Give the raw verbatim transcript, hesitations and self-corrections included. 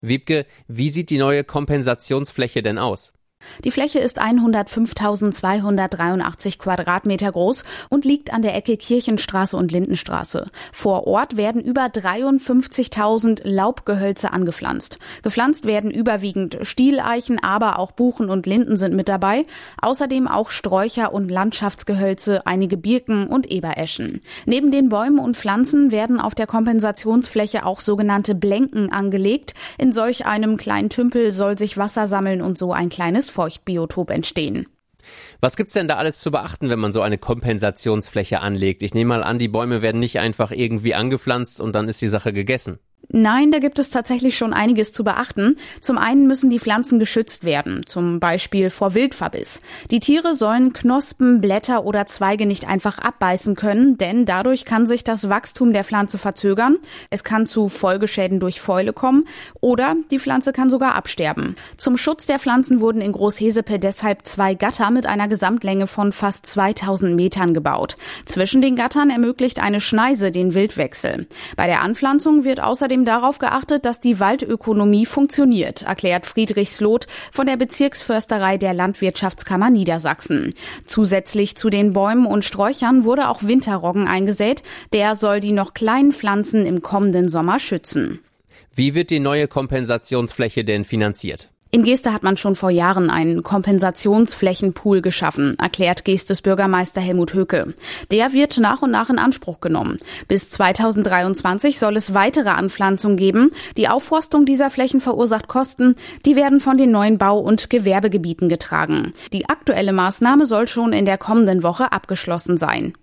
Wiebke, wie sieht die neue Kompensationsfläche denn aus? Die Fläche ist hundertfünftausendzweihundertdreiundachtzig Quadratmeter groß und liegt an der Ecke Kirchenstraße und Lindenstraße. Vor Ort werden über dreiundfünfzigtausend Laubgehölze angepflanzt. Gepflanzt werden überwiegend Stieleichen, aber auch Buchen und Linden sind mit dabei. Außerdem auch Sträucher und Landschaftsgehölze, einige Birken und Ebereschen. Neben den Bäumen und Pflanzen werden auf der Kompensationsfläche auch sogenannte Blenken angelegt. In solch einem kleinen Tümpel soll sich Wasser sammeln und so ein kleines Feuchtbiotop entstehen. Was gibt's denn da alles zu beachten, wenn man so eine Kompensationsfläche anlegt? Ich nehme mal an, die Bäume werden nicht einfach irgendwie angepflanzt und dann ist die Sache gegessen. Nein, da gibt es tatsächlich schon einiges zu beachten. Zum einen müssen die Pflanzen geschützt werden, zum Beispiel vor Wildverbiss. Die Tiere sollen Knospen, Blätter oder Zweige nicht einfach abbeißen können, denn dadurch kann sich das Wachstum der Pflanze verzögern. Es kann zu Folgeschäden durch Fäule kommen oder die Pflanze kann sogar absterben. Zum Schutz der Pflanzen wurden in Großhesepe deshalb zwei Gatter mit einer Gesamtlänge von fast zweitausend Metern gebaut. Zwischen den Gattern ermöglicht eine Schneise den Wildwechsel. Bei der Anpflanzung wird außerdem darauf geachtet, dass die Waldökonomie funktioniert, erklärt Friedrich Sloth von der Bezirksförsterei der Landwirtschaftskammer Niedersachsen. Zusätzlich zu den Bäumen und Sträuchern wurde auch Winterroggen eingesät. Der soll die noch kleinen Pflanzen im kommenden Sommer schützen. Wie wird die neue Kompensationsfläche denn finanziert? In Geeste hat man schon vor Jahren einen Kompensationsflächenpool geschaffen, erklärt Geestes Bürgermeister Helmut Höcke. Der wird nach und nach in Anspruch genommen. Bis zweitausenddreiundzwanzig soll es weitere Anpflanzungen geben. Die Aufforstung dieser Flächen verursacht Kosten. Die werden von den neuen Bau- und Gewerbegebieten getragen. Die aktuelle Maßnahme soll schon in der kommenden Woche abgeschlossen sein.